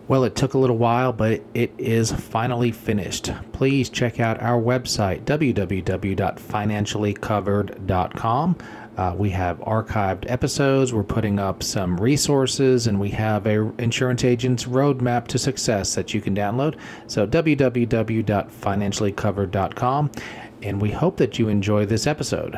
Well, it took a little while, but it is finally finished. Please check out our website, www.financiallycovered.com. We have archived episodes, we're putting up some resources, and we have a insurance agent's roadmap to success that you can download. So www.financiallycovered.com, and we hope that you enjoy this episode.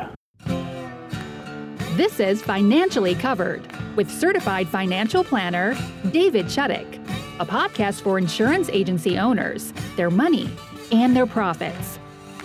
This is Financially Covered with certified financial planner David Chuddick, a podcast for insurance agency owners, their money, and their profits.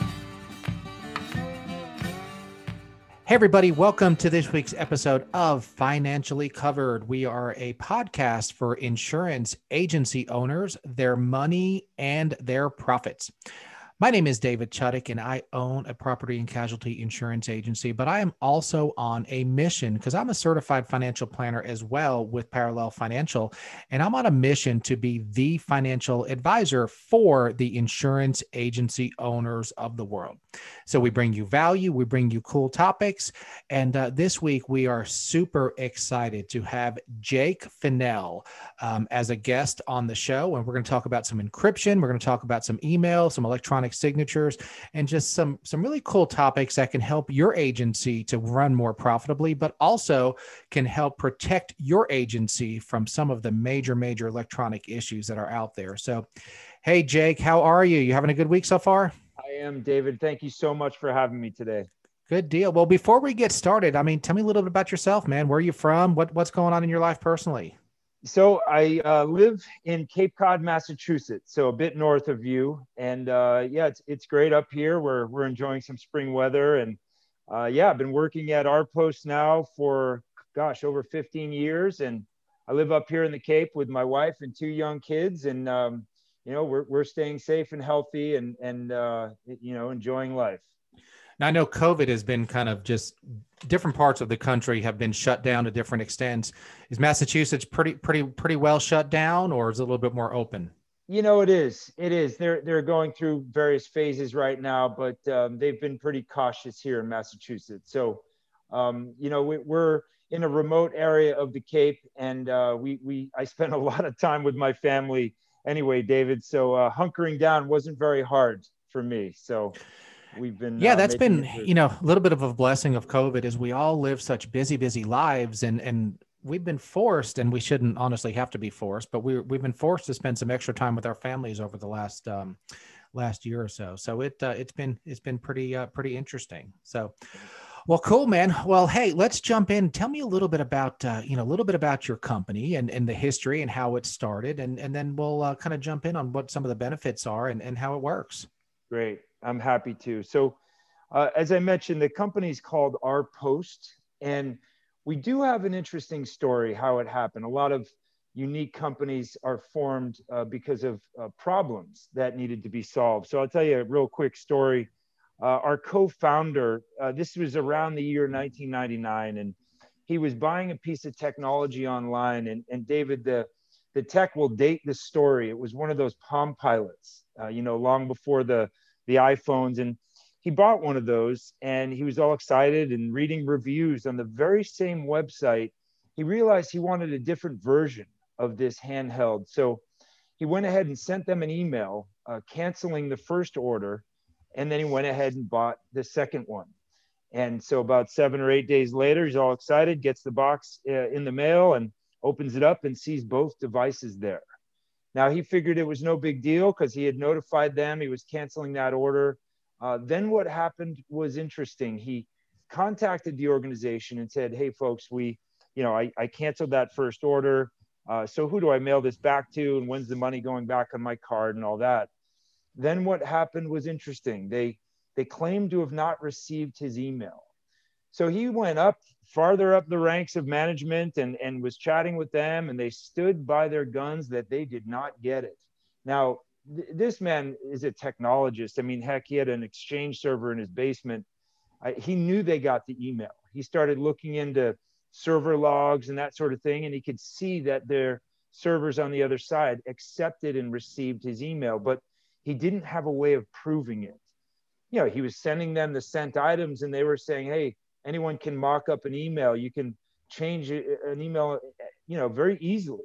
Hey, everybody, welcome to this week's episode of Financially Covered. We are a podcast for insurance agency owners, their money, and their profits. My name is David Chuddick, and I own a property and casualty insurance agency, but I am also on a mission because I'm a certified financial planner as well with Parallel Financial, and I'm on a mission to be the financial advisor for the insurance agency owners of the world. So we bring you value, we bring you cool topics, and this week we are super excited to have Jake Finnell as a guest on the show, and we're going to talk about some encryption, we're going to talk about some email, some electronic signatures, and just some really cool topics that can help your agency to run more profitably, but also can help protect your agency from some of the major electronic issues that are out there. So, hey, Jake, how are you? You having a good week so far? I am, David. Thank you so much for having me today. Good deal. Well, before we get started, tell me a little bit about yourself, man. Where are you from? What's going on in your life personally? So I live in Cape Cod, Massachusetts, so a bit north of you. And it's great up here. We're enjoying some spring weather. And I've been working at our post now for, over 15 years. And I live up here in the Cape with my wife and two young kids. And, we're staying safe and healthy and enjoying life. Now, I know COVID has been kind of just different parts of the country have been shut down to different extents. Is Massachusetts pretty well shut down, or is it a little bit more open? It is. They're going through various phases right now, but they've been pretty cautious here in Massachusetts. So, we're in a remote area of the Cape, and I spend a lot of time with my family anyway, David. So hunkering down wasn't very hard for me. So. We've been that's been a little bit of a blessing of COVID is we all live such busy lives and we've been forced, and we shouldn't honestly have to be forced, but we've been forced to spend some extra time with our families over the last year or so. So it's been pretty interesting. So, well, cool, man. Well, hey, let's jump in. Tell me a little bit about your company and the history and how it started, and then we'll kind of jump in on what some of the benefits are and how it works. Great. I'm happy to. So as I mentioned, the company's called Our Post, and we do have an interesting story how it happened. A lot of unique companies are formed because of problems that needed to be solved. So I'll tell you a real quick story. Our co-founder, this was around the year 1999, and he was buying a piece of technology online. And David, the tech will date the story. It was one of those Palm Pilots, long before the iPhones, and he bought one of those and he was all excited and reading reviews on the very same website. He realized he wanted a different version of this handheld. So he went ahead and sent them an email canceling the first order. And then he went ahead and bought the second one. And so about 7 or 8 days later, he's all excited, gets the box in the mail and opens it up and sees both devices there. Now, he figured it was no big deal because he had notified them. He was canceling that order. Then what happened was interesting. He contacted the organization and said, hey, folks, I canceled that first order. So who do I mail this back to? And when's the money going back on my card and all that? Then what happened was interesting. They claimed to have not received his email. So he went farther up the ranks of management and was chatting with them, and they stood by their guns that they did not get it. Now, this man is a technologist. I mean, heck, he had an Exchange server in his basement. He knew they got the email. He started looking into server logs and that sort of thing, and he could see that their servers on the other side accepted and received his email, but he didn't have a way of proving it. He was sending them the sent items, and they were saying, hey, anyone can mock up an email. You can change an email, very easily.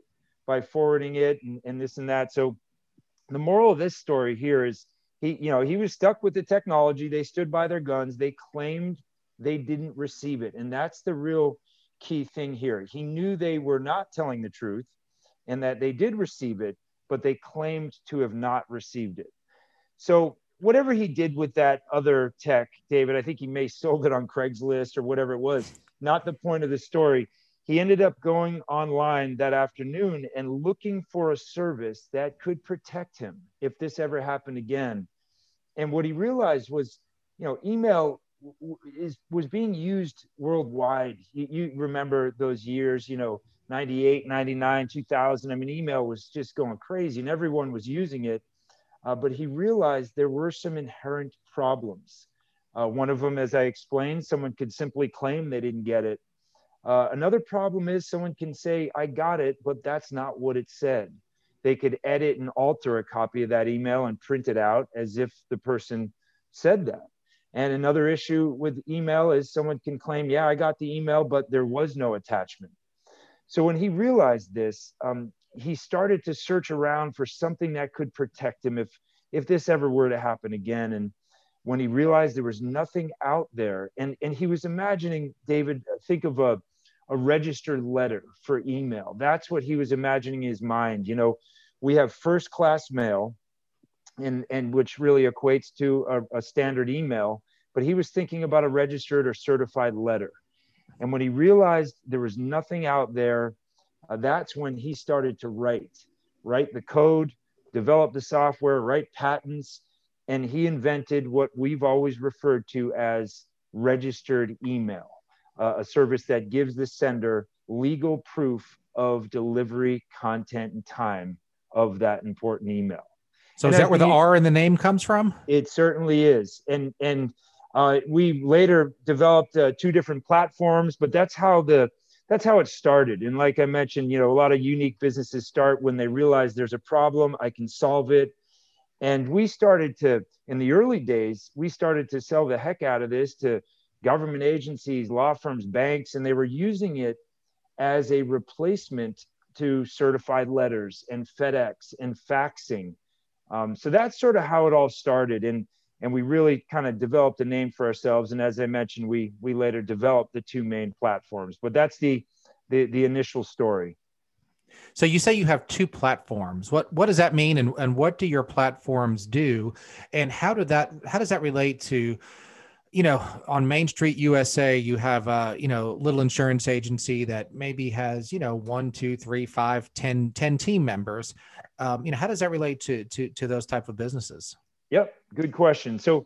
by forwarding it and this and that. So the moral of this story here is he was stuck with the technology. They stood by their guns. They claimed they didn't receive it. And that's the real key thing here. He knew they were not telling the truth and that they did receive it, but they claimed to have not received it. So whatever he did with that other tech, David, I think he may have sold it on Craigslist or whatever it was, not the point of the story. He ended up going online that afternoon and looking for a service that could protect him if this ever happened again. And what he realized was, email was being used worldwide. You remember those years, 98, 99, 2000. I mean, email was just going crazy and everyone was using it. But he realized there were some inherent problems. One of them, as I explained, someone could simply claim they didn't get it. Another problem is someone can say, I got it, but that's not what it said. They could edit and alter a copy of that email and print it out as if the person said that. And another issue with email is someone can claim, yeah, I got the email, but there was no attachment. So when he realized this, he started to search around for something that could protect him if this ever were to happen again. And when he realized there was nothing out there, and he was imagining, David, think of a registered letter for email. That's what he was imagining in his mind. We have first class mail, and which really equates to a standard email, but he was thinking about a registered or certified letter. And when he realized there was nothing out there, that's when he started to write the code, develop the software, write patents, and he invented what we've always referred to as registered email, a service that gives the sender legal proof of delivery, content, and time of that important email. So is that where the R in the name comes from? It certainly is. And we later developed 2 different platforms, but that's how it started. And like I mentioned, a lot of unique businesses start when they realize there's a problem, I can solve it. And we started to, in the early days, we started to sell the heck out of this to government agencies, law firms, banks, and they were using it as a replacement to certified letters and FedEx and faxing. So that's sort of how it all started. And we really kind of developed a name for ourselves. And as I mentioned, we later developed the 2 main platforms, but that's the initial story. So you say you have 2 platforms. What does that mean? And what do your platforms do? And how does that relate to, on Main Street USA, you have a, little insurance agency that maybe has, 1, 2, 3, 5, 10 team members. How does that relate to those type of businesses? Yep. Good question. So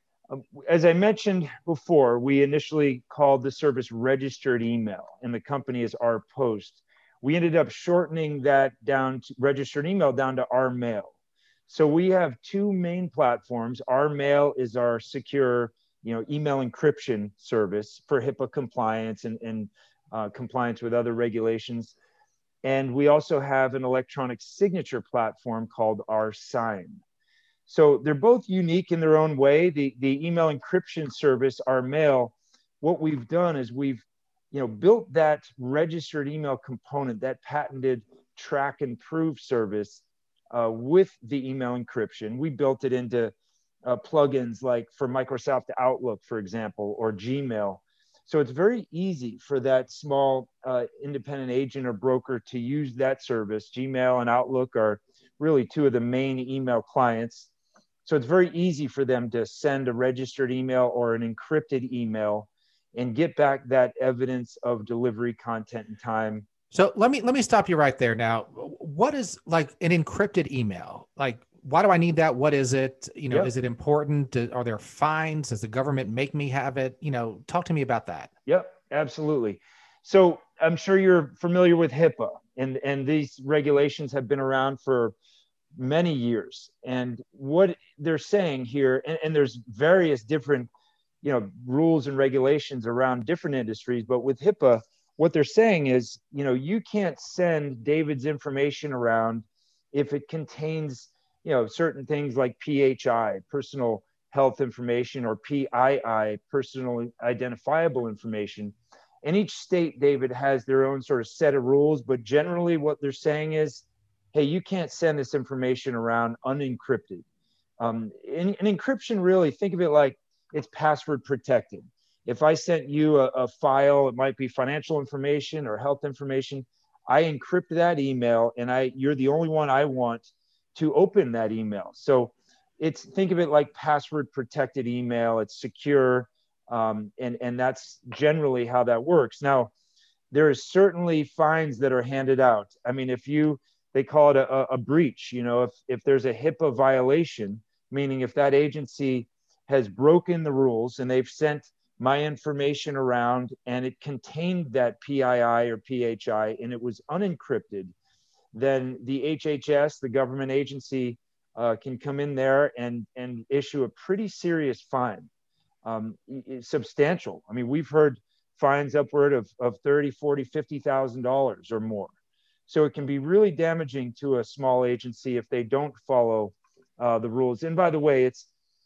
as I mentioned before, we initially called the service registered email, and the company is Our Post. We ended up shortening that down to registered email down to Our Mail. So we have 2 main platforms. Our Mail is our secure, email encryption service for HIPAA compliance and compliance with other regulations. And we also have an electronic signature platform called Our Sign. So they're both unique in their own way. The email encryption service, Our Mail, what we've done is we've built that registered email component, that patented track and prove service with the email encryption. We built it into plugins like for Microsoft Outlook, for example, or Gmail. So it's very easy for that small independent agent or broker to use that service. Gmail and Outlook are really 2 of the main email clients. So it's very easy for them to send a registered email or an encrypted email and get back that evidence of delivery, content, and time. So let me stop you right there. Now, what is like an encrypted email? Like, why do I need that? What is it? Yep. Is it important? Are there fines? Does the government make me have it? Talk to me about that. Yep, absolutely. So I'm sure you're familiar with HIPAA, and these regulations have been around for many years. And what they're saying here, and there's various different rules and regulations around different industries, but with HIPAA, what they're saying is, you can't send David's information around if it contains, certain things like PHI, personal health information, or PII, personal identifiable information. And each state, David, has their own sort of set of rules, but generally what they're saying is, hey, you can't send this information around unencrypted. And encryption, really, think of it like it's password protected. If I sent you a file, it might be financial information or health information, I encrypt that email, and you're the only one I want to open that email. So think of it like password protected email. It's secure, and that's generally how that works. Now, there is certainly fines that are handed out. I mean, they call it a breach. If there's a HIPAA violation, meaning if that agency has broken the rules and they've sent my information around and it contained that PII or PHI and it was unencrypted, then the HHS, the government agency, can come in there and issue a pretty serious fine, substantial. I mean, we've heard fines upward of $30,000, $40,000, $50,000 or more. So it can be really damaging to a small agency if they don't follow the rules. And by the way, it's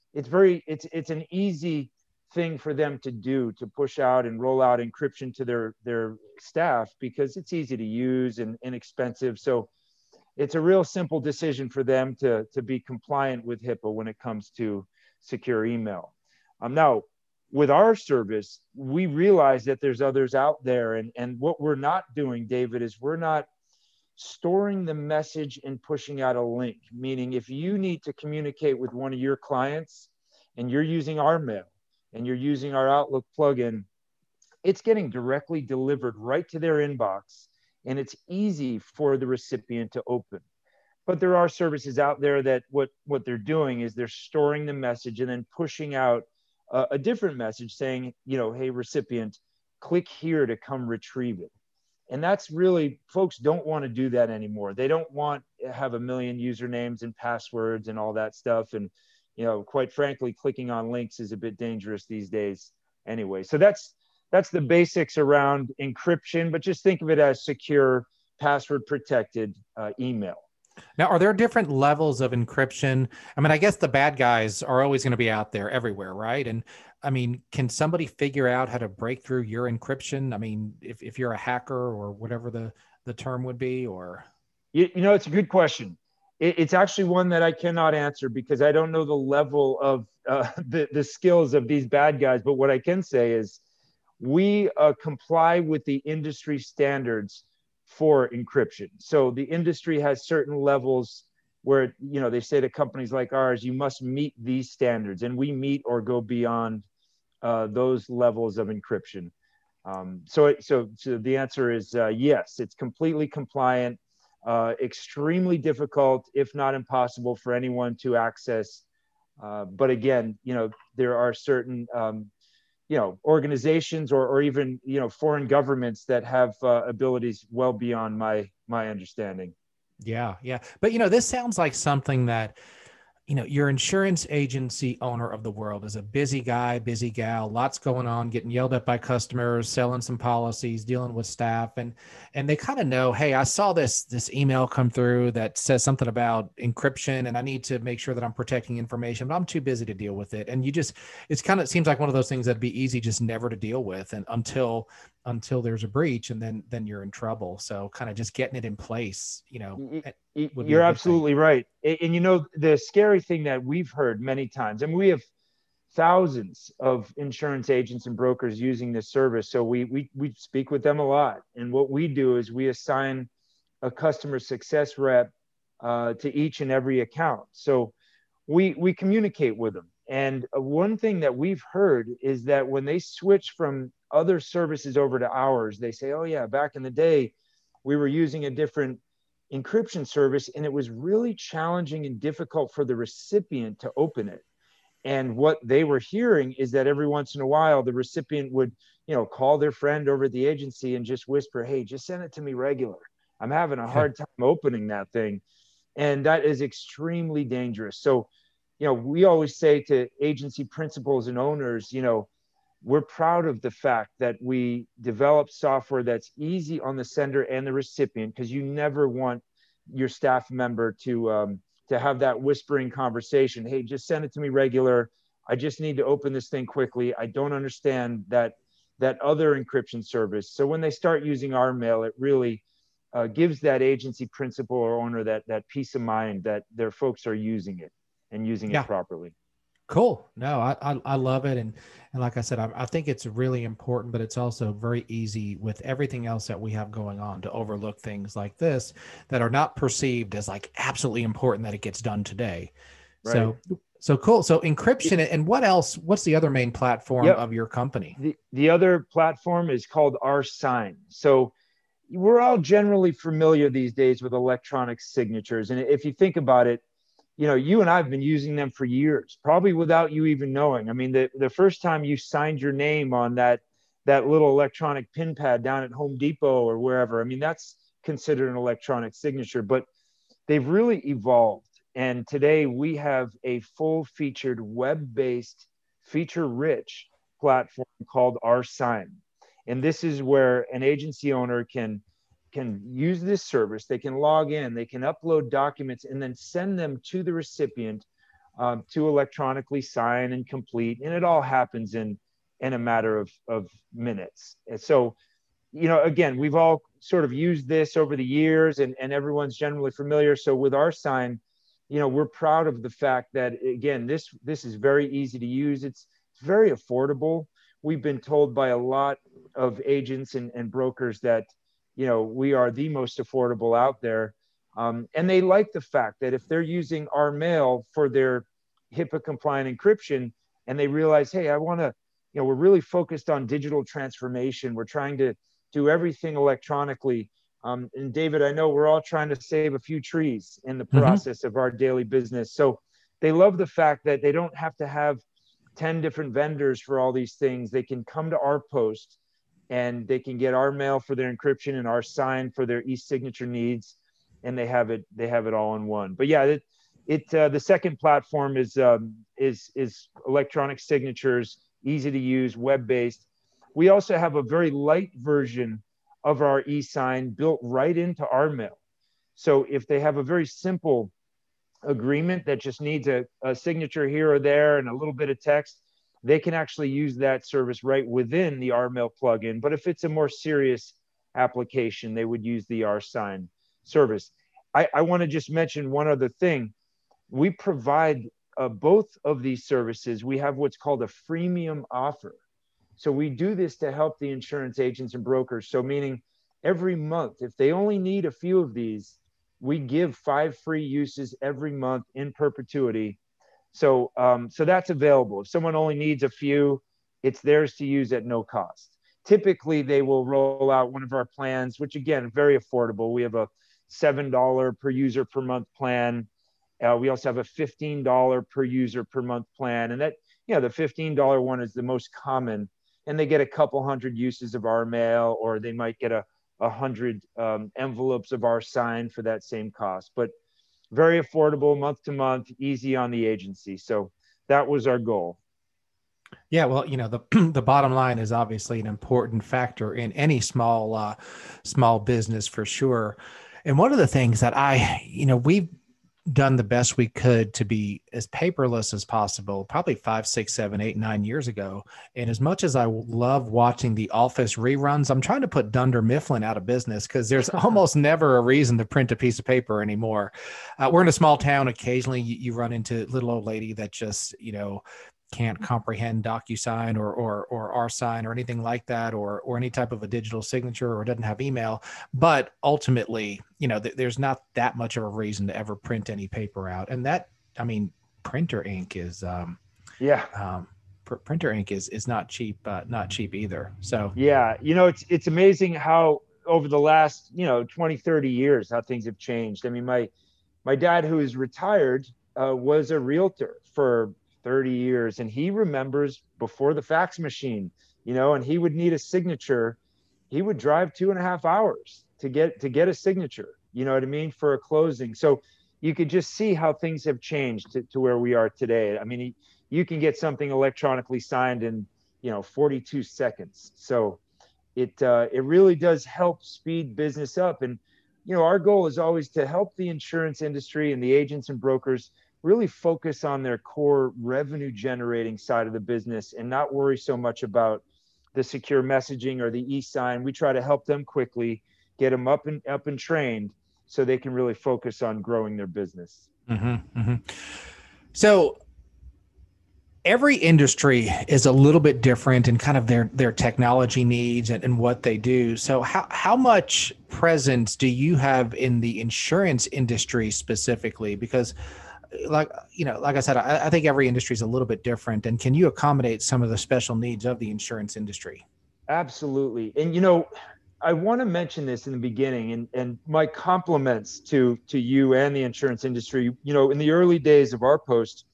an easy thing for them to do, to push out and roll out encryption to their staff, because it's easy to use and inexpensive. So it's a real simple decision for them to be compliant with HIPAA when it comes to secure email. Now, with our service, we realize that there's others out there. And what we're not doing, David, is we're not storing the message and pushing out a link. Meaning, if you need to communicate with one of your clients and you're using our mail and you're using our Outlook plugin, it's getting directly delivered right to their inbox, and it's easy for the recipient to open. But there are services out there that what they're doing is they're storing the message and then pushing out a different message saying, hey, recipient, click here to come retrieve it. And that's really, folks don't want to do that anymore. They don't want to have a million usernames and passwords and all that stuff. And, quite frankly, clicking on links is a bit dangerous these days anyway. So that's the basics around encryption, but just think of it as secure, password protected email. Now, are there different levels of encryption? I mean, I guess the bad guys are always going to be out there everywhere, right? And I mean, can somebody figure out how to break through your encryption? I mean, if you're a hacker or whatever the term would be, or? It's a good question. It's actually one that I cannot answer because I don't know the level of the skills of these bad guys. But what I can say is we comply with the industry standards for encryption. So the industry has certain levels where, they say to companies like ours, you must meet these standards, and we meet or go beyond those levels of encryption. So the answer is yes, it's completely compliant, extremely difficult, if not impossible, for anyone to access. But again, there are certain organizations or even, foreign governments that have abilities well beyond my understanding. Yeah. Yeah. But, this sounds like something that, your insurance agency owner of the world is a busy guy, busy gal, lots going on, getting yelled at by customers, selling some policies, dealing with staff. And they kind of know, hey, I saw this email come through that says something about encryption and I need to make sure that I'm protecting information, but I'm too busy to deal with it. And it seems like one of those things that'd be easy just never to deal with. And until there's a breach, and then you're in trouble. So kind of just getting it in place, you're absolutely right. And the scary thing that we've heard many times, and we have thousands of insurance agents and brokers using this service. So we speak with them a lot. And what we do is we assign a customer success rep to each and every account. So we communicate with them. And one thing that we've heard is that when they switch from other services over to ours, they say, oh yeah, back in the day, we were using a different encryption service and it was really challenging and difficult for the recipient to open it. And what they were hearing is that every once in a while, the recipient would, call their friend over at the agency and just whisper, hey, just send it to me regular. I'm having a hard time opening that thing. And that is extremely dangerous. So, we always say to agency principals and owners, we're proud of the fact that we develop software that's easy on the sender and the recipient, because you never want your staff member to have that whispering conversation. Hey, just send it to me regular. I just need to open this thing quickly. I don't understand that that other encryption service. So when they start using our mail, it really gives that agency principal or owner that peace of mind that their folks are using it and using it properly. Cool. No, I love it. And like I said, I think it's really important, but it's also very easy with everything else that we have going on to overlook things like this that are not perceived as like absolutely important that it gets done today. Right. So cool. So encryption, and what else? What's the other main platform of your company? The other platform is called rSign. So we're all generally familiar these days with electronic signatures. And if you think about it, you know, you and I've been using them for years, probably without you even knowing. I mean, the first time you signed your name on that little electronic pin pad down at Home Depot or wherever, I mean, that's considered an electronic signature, but they've really evolved. And today we have a full-featured web-based, feature-rich platform called rSign. And this is where an agency owner can use this service. They can log in, they can upload documents, and then send them to the recipient to electronically sign and complete. And it all happens in a matter of minutes. And so, you know, again, we've all sort of used this over the years, and everyone's generally familiar. So with rSign, you know, we're proud of the fact that, again, this is very easy to use. It's very affordable. We've been told by a lot of agents and brokers that, you know, we are the most affordable out there. And they like the fact that if they're using our mail for their HIPAA compliant encryption, and they realize, hey, I want to, you know, we're really focused on digital transformation. We're trying to do everything electronically. And David, I know we're all trying to save a few trees in the process of our daily business. So they love the fact that they don't have to have 10 different vendors for all these things. They can come to our post and they can get our mail for their encryption and rSign for their e-signature needs, and they have it all in one. But yeah, the second platform is electronic signatures, easy to use, web-based. We also have a very light version of our e-sign built right into our mail. So if they have a very simple agreement that just needs a signature here or there and a little bit of text, they can actually use that service right within the rMail plugin. But if it's a more serious application, they would use the rSign service. I want to just mention one other thing. We provide both of these services. We have what's called a freemium offer. So we do this to help the insurance agents and brokers. So meaning every month, if they only need a few of these, we give 5 free uses every month in perpetuity. So that's available. If someone only needs a few, it's theirs to use at no cost. Typically, they will roll out one of our plans, which again, very affordable. We have a $7 per user per month plan. We also have a $15 per user per month plan. And that, you know, the $15 one is the most common. And they get a couple hundred uses of our mail, or they might get 100 envelopes of rSign for that same cost. But very affordable, month to month, easy on the agency. So that was our goal. Yeah, well, you know, the bottom line is obviously an important factor in any small business for sure. And one of the things that we've done the best we could to be as paperless as possible, probably 5, 6, 7, 8, 9 years ago. And as much as I love watching The Office reruns, I'm trying to put Dunder Mifflin out of business because there's almost never a reason to print a piece of paper anymore. We're in a small town. Occasionally you run into a little old lady that just, you know, can't comprehend DocuSign or rSign or anything like that, or any type of a digital signature, or doesn't have email. But ultimately, you know, there's not that much of a reason to ever print any paper out. And that, I mean, printer ink is, printer ink is not cheap either. So, yeah, you know, it's amazing how over the last, 20, 30 years, how things have changed. I mean, my dad, who is retired, was a realtor for 30 years, and he remembers before the fax machine, and he would need a signature. He would drive 2.5 hours to get a signature, you know what I mean, for a closing. So you could just see how things have changed to where we are today. I mean, you can get something electronically signed in, 42 seconds. So it really does help speed business up. And, our goal is always to help the insurance industry and the agents and brokers really focus on their core revenue generating side of the business and not worry so much about the secure messaging or the e-sign. We try to help them quickly, get them up and trained so they can really focus on growing their business. Mm-hmm, mm-hmm. So every industry is a little bit different in kind of their technology needs and what they do. So how much presence do you have in the insurance industry specifically? Because like I said, I think every industry is a little bit different. And can you accommodate some of the special needs of the insurance industry? Absolutely. And, I want to mention this in the beginning, and my compliments to you and the insurance industry. In the early days of our post,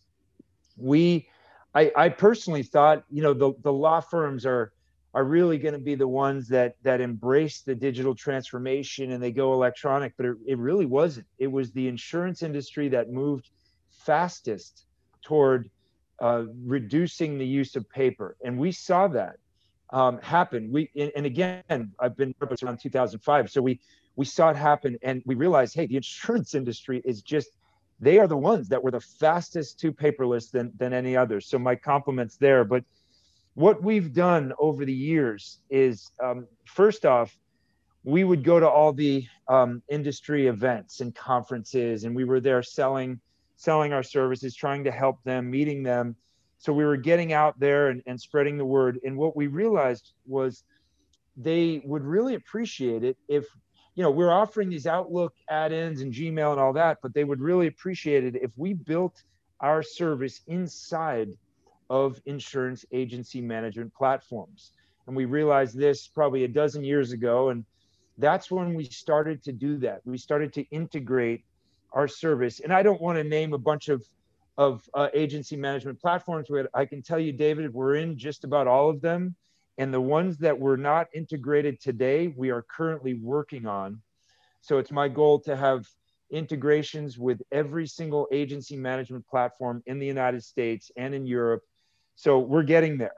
I personally thought, the law firms are really going to be the ones that embrace the digital transformation and they go electronic, but it really wasn't. It was the insurance industry that moved fastest toward reducing the use of paper, and we saw that happen. And again, I've been around 2005, so we saw it happen, and we realized, hey, the insurance industry is just, they are the ones that were the fastest to paperless than any others. So my compliments there. But what we've done over the years is, first off, we would go to all the industry events and conferences, and we were there selling our services, trying to help them, meeting them. So we were getting out there and spreading the word. And what we realized was they would really appreciate it if, we're offering these Outlook add-ins and Gmail and all that, but they would really appreciate it if we built our service inside of insurance agency management platforms. And we realized this probably a dozen years ago. And that's when we started to do that. We started to integrate our service. And I don't want to name a bunch of agency management platforms. I can tell you, David, we're in just about all of them. And the ones that were not integrated today, we are currently working on. So it's my goal to have integrations with every single agency management platform in the United States and in Europe. So we're getting there.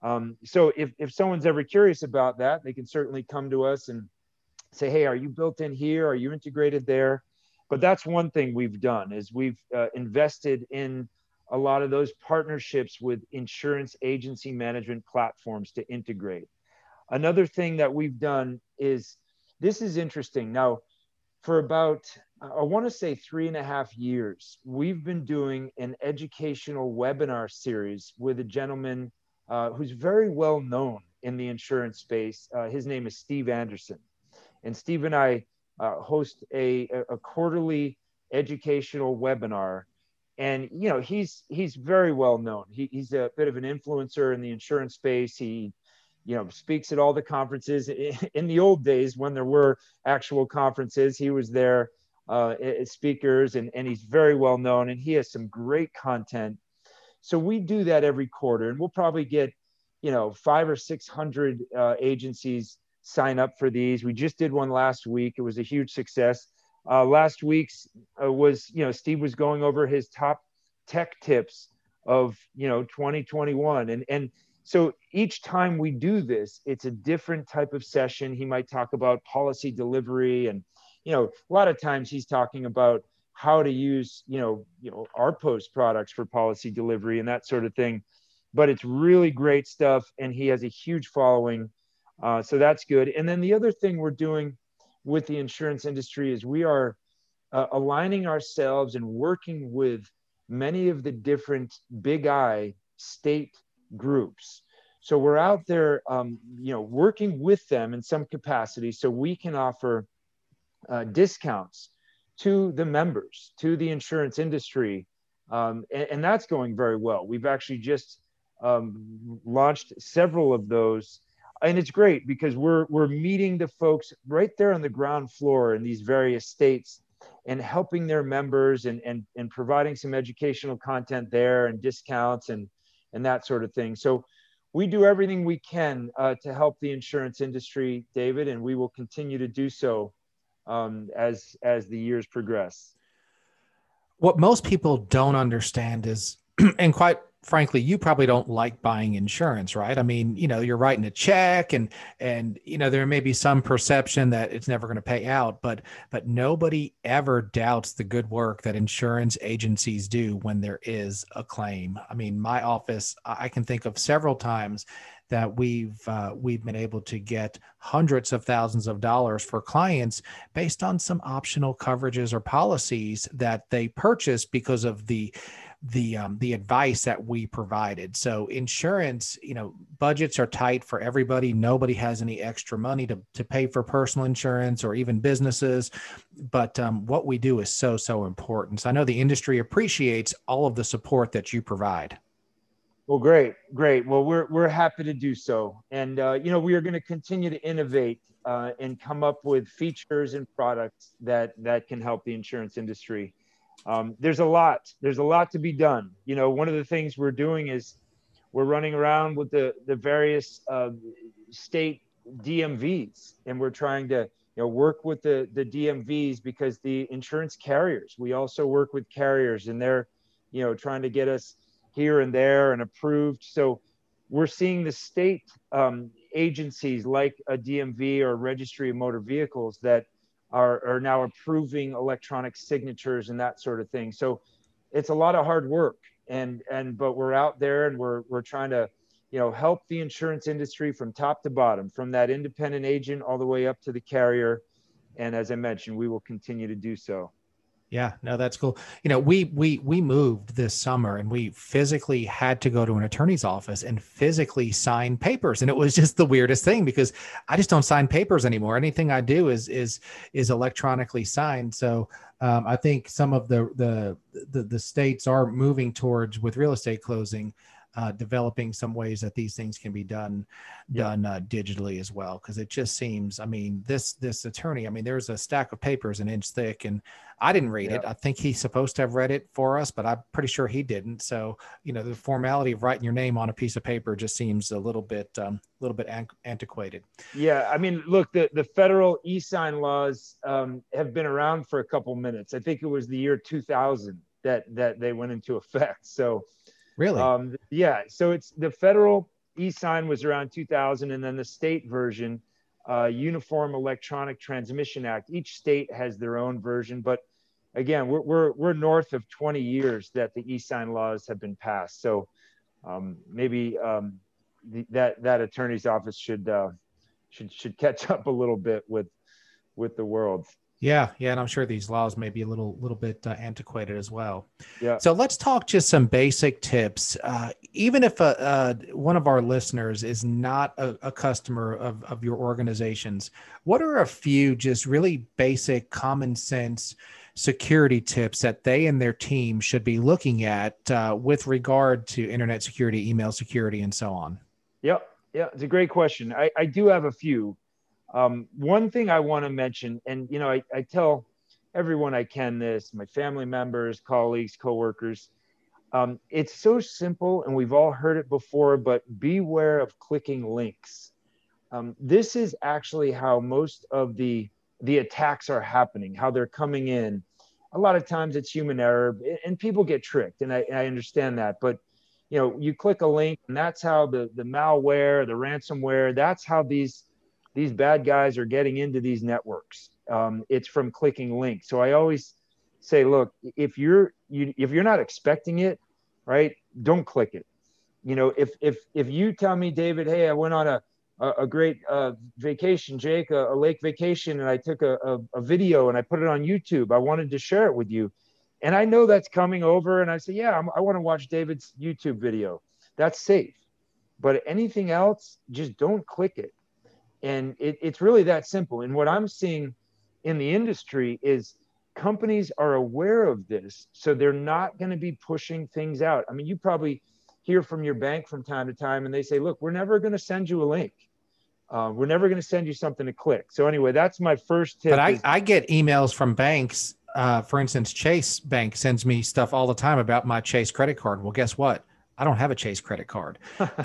So if someone's ever curious about that, they can certainly come to us and say, hey, are you built in here? Are you integrated there? But that's one thing we've done, is we've invested in a lot of those partnerships with insurance agency management platforms to integrate. Another thing that we've done is, this is interesting. Now, for about, I want to say 3.5 years, we've been doing an educational webinar series with a gentleman who's very well known in the insurance space. His name is Steve Anderson. And Steve and I host a quarterly educational webinar. And, he's very well known. He's a bit of an influencer in the insurance space. He, speaks at all the conferences. In the old days, when there were actual conferences, he was there as speakers, and he's very well known, and he has some great content. So we do that every quarter, and we'll probably get, 500 or 600 agencies sign up for these. We just did one last week. It was a huge success. Last week's was, Steve was going over his top tech tips of, 2021. And so each time we do this, it's a different type of session. He might talk about policy delivery, and, a lot of times he's talking about how to use, our post products for policy delivery and that sort of thing. But it's really great stuff. And he has a huge following. So that's good. And then the other thing we're doing with the insurance industry is we are aligning ourselves and working with many of the different Big I state groups. So we're out there, working with them in some capacity so we can offer discounts to the members, to the insurance industry. And that's going very well. We've actually just launched several of those. And it's great because we're meeting the folks right there on the ground floor in these various states and helping their members and providing some educational content there and discounts and that sort of thing. So we do everything we can to help the insurance industry, David, and we will continue to do so as the years progress. What most people don't understand is, and quite frankly, you probably don't like buying insurance, right? I mean, you're writing a check and there may be some perception that it's never going to pay out, but nobody ever doubts the good work that insurance agencies do when there is a claim. I mean, my office, I can think of several times that we've been able to get hundreds of thousands of dollars for clients based on some optional coverages or policies that they purchased because of the advice that we provided. So insurance, budgets are tight for everybody. Nobody has any extra money to pay for personal insurance or even businesses. But what we do is so important. So I know the industry appreciates all of the support that you provide. Well, great. Well, we're happy to do so. And, we are going to continue to innovate and come up with features and products that can help the insurance industry. There's a lot to be done. One of the things we're doing is we're running around with the various state DMVs, and we're trying to work with the DMVs, because the insurance carriers, we also work with carriers, and they're trying to get us here and there and approved. So we're seeing the state agencies like a DMV or Registry of Motor Vehicles that are now approving electronic signatures and that sort of thing. So it's a lot of hard work, but we're out there and we're trying to help the insurance industry from top to bottom, from that independent agent all the way up to the carrier. And as I mentioned, we will continue to do so. Yeah, no, that's cool. We moved this summer and we physically had to go to an attorney's office and physically sign papers. And it was just the weirdest thing, because I just don't sign papers anymore. Anything I do is electronically signed. So I think some of the states are moving towards, with real estate closing, developing some ways that these things can be done digitally as well. Because it just seems, I mean, this attorney, I mean, there's a stack of papers an inch thick, and I didn't read it. I think he's supposed to have read it for us, but I'm pretty sure he didn't. So, the formality of writing your name on a piece of paper just seems a little bit antiquated. Yeah. I mean, look, the federal e-sign laws have been around for a couple minutes. I think it was the year 2000 that they went into effect. So really? Yeah. So it's the federal e-sign was around 2000, and then the state version, Uniform Electronic Transmission Act. Each state has their own version, but again, we're north of 20 years that the e-sign laws have been passed. So maybe that attorney's office should catch up a little bit with the world. Yeah. And I'm sure these laws may be a little bit antiquated as well. Yeah. So let's talk just some basic tips. Even if one of our listeners is not a customer of your organizations, what are a few just really basic common sense security tips that they and their team should be looking at with regard to internet security, email security, and so on? Yeah. It's a great question. I do have a few. One thing I want to mention, and I tell everyone I can this, my family members, colleagues, coworkers, it's so simple, and we've all heard it before, but beware of clicking links. This is actually how most of the attacks are happening, how they're coming in. A lot of times it's human error, and people get tricked, and I understand that, but you click a link, and that's how the malware, the ransomware, that's how these bad guys are getting into these networks. It's from clicking links. So I always say, look, if you're not expecting it, right, don't click it. If you tell me, David, hey, I went on a great vacation, Jake, a lake vacation, and I took a video and I put it on YouTube. I wanted to share it with you. And I know that's coming over, and I say, yeah, I want to watch David's YouTube video. That's safe. But anything else, just don't click it. And it's really that simple. And what I'm seeing in the industry is companies are aware of this, so they're not going to be pushing things out. I mean, you probably hear from your bank from time to time, and they say, look, we're never going to send you a link. We're never going to send you something to click. So anyway, that's my first tip. But I get emails from banks. For instance, Chase Bank sends me stuff all the time about my Chase credit card. Well, guess what? I don't have a Chase credit card,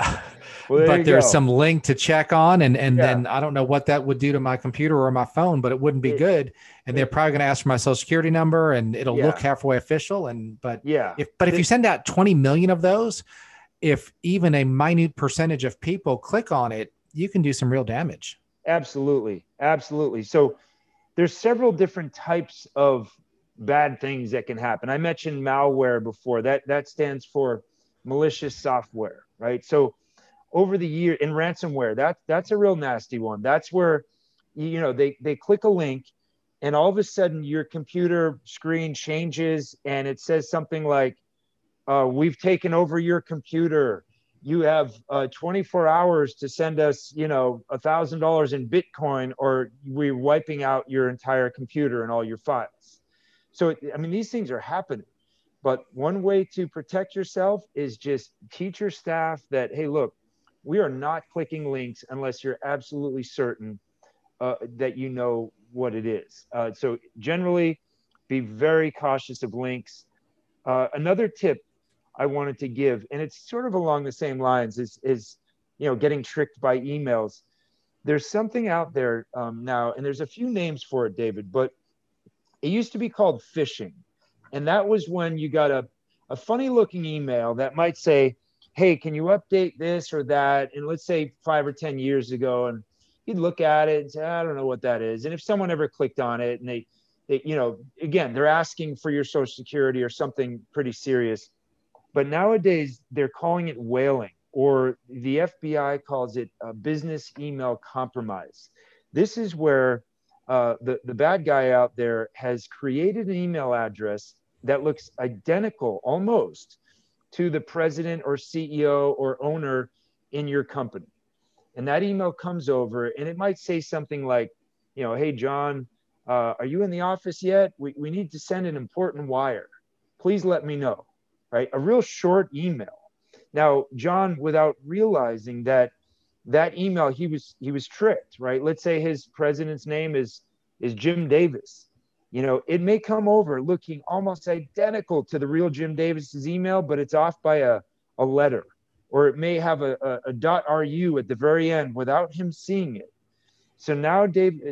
Well, but there's go. some link to check on. And Yeah. then I don't know what that would do to my computer or my phone, but it wouldn't be good. And they're probably going to ask for my social security number, and it'll look halfway official. But if you send out 20 million of those, if even a minute percentage of people click on it, you can do some real damage. Absolutely. Absolutely. So there's several different types of bad things that can happen. I mentioned malware before. That stands for malicious software, right? So over the year, in ransomware, that's a real nasty one. That's where, they click a link, and all of a sudden your computer screen changes and it says something like, we've taken over your computer. You have 24 hours to send us, $1,000 in Bitcoin, or we're wiping out your entire computer and all your files. So, these things are happening. But one way to protect yourself is just teach your staff that, hey, look, we are not clicking links unless you're absolutely certain that you know what it is. So generally, be very cautious of links. Another tip I wanted to give, and it's sort of along the same lines, is getting tricked by emails. There's something out there now, and there's a few names for it, David, but it used to be called phishing. And that was when you got a funny looking email that might say, hey, can you update this or that? And let's say 5 or 10 years ago, and you'd look at it and say, I don't know what that is. And if someone ever clicked on it and they again, they're asking for your social security or something pretty serious. But nowadays they're calling it whaling, or the FBI calls it business email compromise. This is where the bad guy out there has created an email address that looks identical almost to the president or CEO or owner in your company. And that email comes over and it might say something like, hey, John, are you in the office yet? We need to send an important wire. Please let me know, right? A real short email. Now, John, without realizing that email, he was tricked, right? Let's say his president's name is Jim Davis. It may come over looking almost identical to the real Jim Davis's email, but it's off by a letter, or it may have a .ru at the very end without him seeing it. So now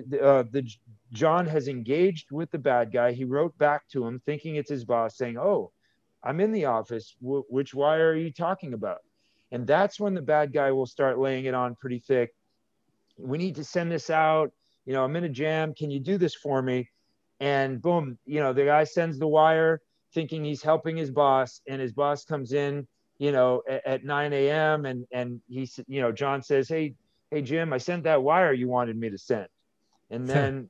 John has engaged with the bad guy. He wrote back to him thinking it's his boss saying, oh, I'm in the office. Which wire are you talking about? And that's when the bad guy will start laying it on pretty thick. We need to send this out. I'm in a jam. Can you do this for me? And boom, the guy sends the wire thinking he's helping his boss, and his boss comes in, at 9 a.m. and he said, John says, hey, Jim, I sent that wire you wanted me to send. And then,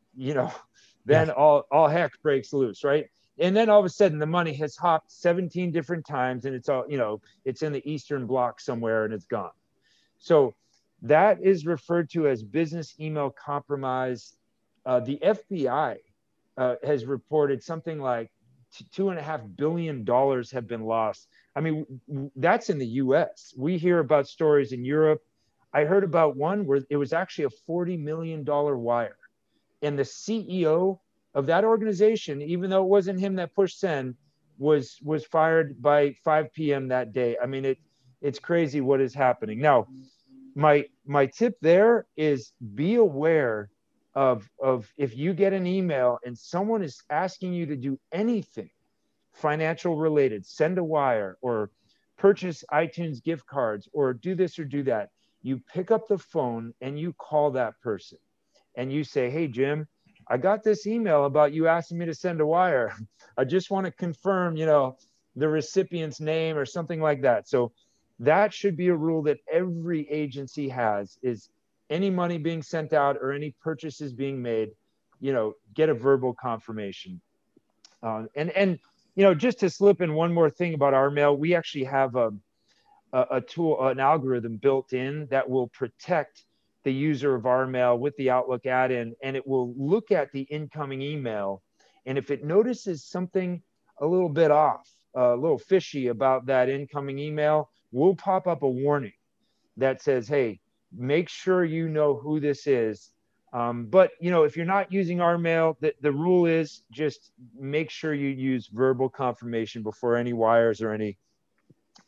all heck breaks loose, right? And then all of a sudden the money has hopped 17 different times, and it's all, it's in the Eastern Bloc somewhere and it's gone. So that is referred to as business email compromise. The FBI has reported something like $2.5 billion have been lost. That's in the US. We hear about stories in Europe. I heard about one where it was actually a $40 million wire. And the CEO of that organization, even though it wasn't him that pushed send, was fired by 5 p.m. that day. It's crazy what is happening. Now, my tip there is be aware of if you get an email and someone is asking you to do anything financial related, send a wire or purchase iTunes gift cards or do this or do that, you pick up the phone and you call that person and you say, hey, Jim, I got this email about you asking me to send a wire. I just want to confirm, the recipient's name or something like that. So that should be a rule that every agency has, is any money being sent out or any purchases being made, get a verbal confirmation. And just to slip in one more thing about our mail, we actually have a tool, an algorithm built in that will protect the user of our mail with the Outlook add-in, and it will look at the incoming email. And if it notices something a little bit off, a little fishy about that incoming email, we'll pop up a warning that says, hey, make sure you know who this is. But, if you're not using our mail, the rule is just make sure you use verbal confirmation before any wires or any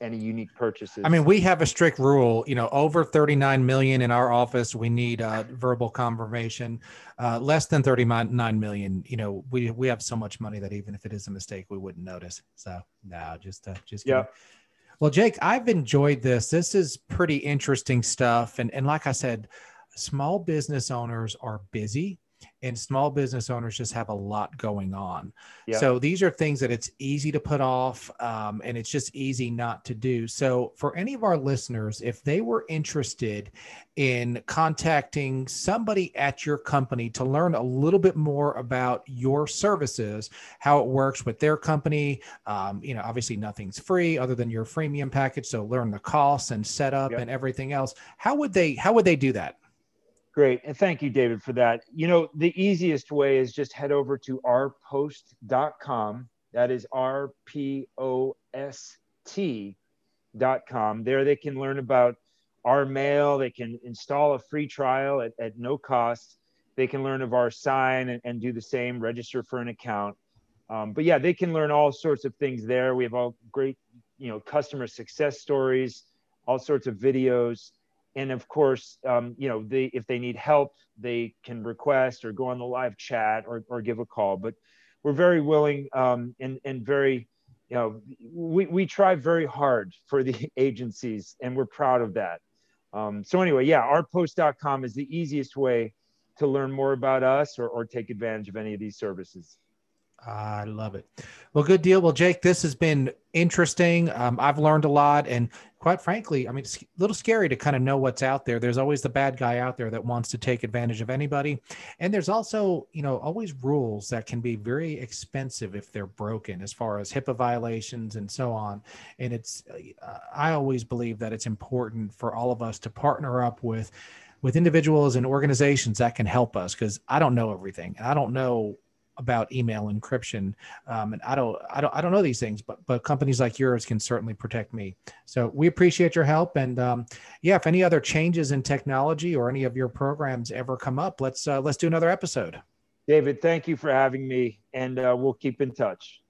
any unique purchases. I mean, we have a strict rule, over 39 million in our office, we need verbal confirmation. Less than 39 million, we have so much money that even if it is a mistake, we wouldn't notice. So no, just kidding. Yeah. Well, Jake, I've enjoyed this. This is pretty interesting stuff. And like I said, small business owners are busy. And small business owners just have a lot going on. Yeah. So these are things that it's easy to put off, and it's just easy not to do. So for any of our listeners, if they were interested in contacting somebody at your company to learn a little bit more about your services, how it works with their company, obviously nothing's free other than your freemium package. So learn the costs and setup and everything else. How would they do that? Great. And thank you, David, for that. The easiest way is just head over to ourpost.com. That is RPOST.com. There they can learn about our mail. They can install a free trial at no cost. They can learn of our sign and do the same, register for an account. But yeah, they can learn all sorts of things there. We have all great, customer success stories, all sorts of videos. And of course, if they need help, they can request or go on the live chat or give a call. But we're very willing and very, we try very hard for the agencies, and we're proud of that. So anyway, ourpost.com is the easiest way to learn more about us or take advantage of any of these services. I love it. Well, good deal. Well, Jake, this has been interesting. I've learned a lot, and quite frankly, it's a little scary to kind of know what's out there. There's always the bad guy out there that wants to take advantage of anybody. And there's also, always rules that can be very expensive if they're broken, as far as HIPAA violations and so on. And I always believe that it's important for all of us to partner up with individuals and organizations that can help us, because I don't know everything. And I don't know about email encryption. And I don't know these things, but companies like yours can certainly protect me. So we appreciate your help. And if any other changes in technology or any of your programs ever come up, let's do another episode. David, thank you for having me, and we'll keep in touch.